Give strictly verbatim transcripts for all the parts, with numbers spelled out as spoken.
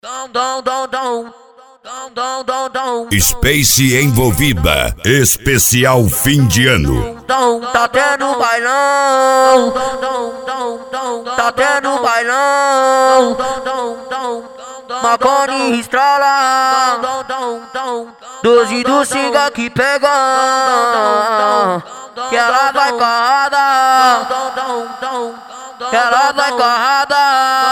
Dom, dom, dom, dom. Dom, dom, dom, dom. Space envolvida, especial fim de ano. Dom, tá tendo bailão. Dom, dom, dom, tá tendo bailão. Dom, dom, Marconi estrala. Dom, dom, dom, doze do Singa que pega. Que ela vai carrada. Que ela vai carrada.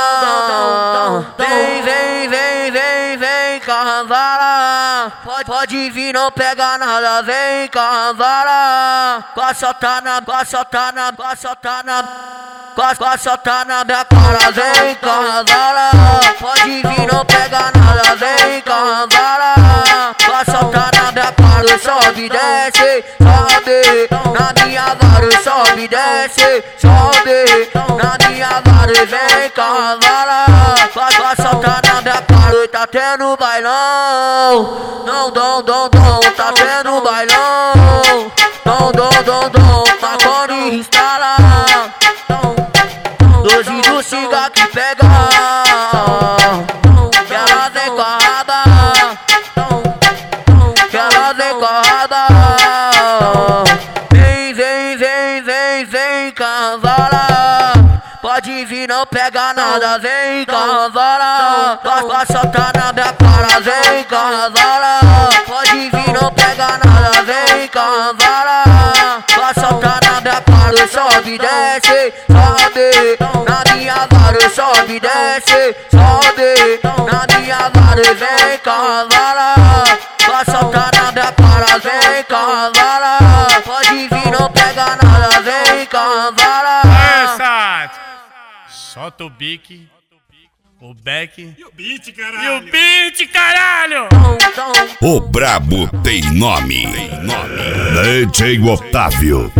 Vem, vem, vem, vem, vem, cavala. Pode, pode vir, não pega nada, vem, cavala. Passa tá na, passa tá na, passa tá na. Passa tá na minha cara, vem, cavala. Pode vir, não pega nada, vem, cavala. Passa tá na minha cara, sobe, desce, sobe. Na minha vara, sobe, desce, sobe. Na minha vara, vem, cavala. Passa tá na minha cara, tá tendo bailão. Não, dom, dom, dom, tá tendo bailão. Dom, dom, dom, dom, Marconi instala. Doze do Singa que pega. Que ela vem carrada. Que ela vem carrada. Vem, vem, vem, vem, vem, cavala. Pode vir, não pega nada, vem, cavala. Passa tá na minha cara, vem, cavala. Pode vir, não pega nada, vem, cavala. Passa tá na minha cara, sobe, desce, sobe. Na minha vara, sobe, desce, sobe. Na minha vara, vem, cavala. Passa tá na minha cara, vem, cavala. Pode vir, não pega nada, vem, cavala. Solta o bique, o back e o beat, caralho. E o beat, caralho. O brabo tem nome. Tem nome. D J Otávio.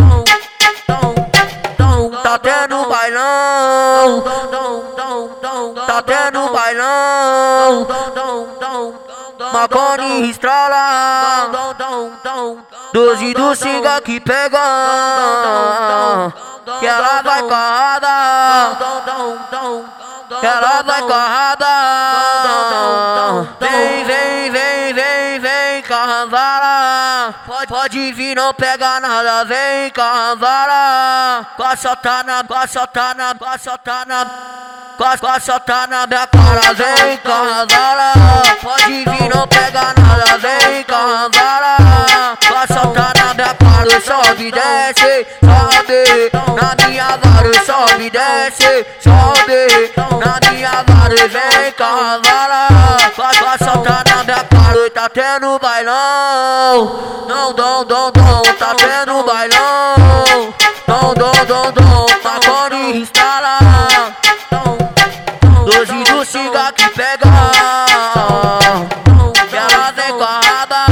Tá tendo bailão. Tá tendo bailão. Marconi estrala. Doze do Singa que pega. Que ela vai carrada. Que ela vai carrada. Vem, vem, vem, vem, vem, cavala. Pode, pode vir, não pega nada, vem, cavala. Passa tá na, passa tá na, passa tá na. Passa tá na minha cara, vem, cavala. Pode vir, não pega nada, vem, cavala. Passa tá na minha cara, sobe, desce, sobe. Na minha vara, sobe, desce, sobe. Na minha vara, vem, cavala. Passa tá na minha cara, tá tendo bailão. Não, dom, dom, dom, tá tendo bailão. Dom, dom, dom, dom, Marconi instala. Doze do Singa que pega. Que ela vem carrada.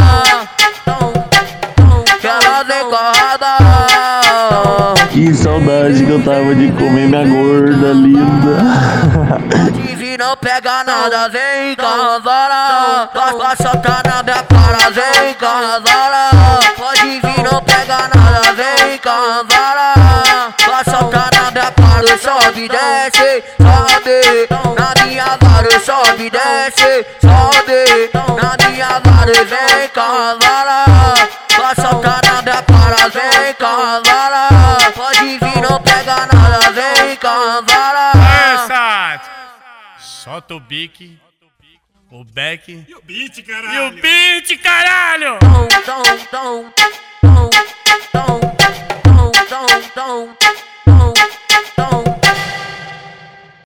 Que ela vem carrada. Que saudade que eu tava de comer minha gorda linda. Pode vir, não pega nada, vem, cavala. Passa tá na minha cara, vem, cavala. Pode vir, não pega nada, vem, cavala. Passa tá na minha cara, sobe, desce, sobe. Na minha vara, sobe, desce, sobe. Na minha vara, vem, cavala. Passa tá na minha cara, vem, cavala. Pode vir, não pega nada, vem, cavala. Solta o bique, o back e o beat, caralho. E o beat, caralho. Dom, dom, dom.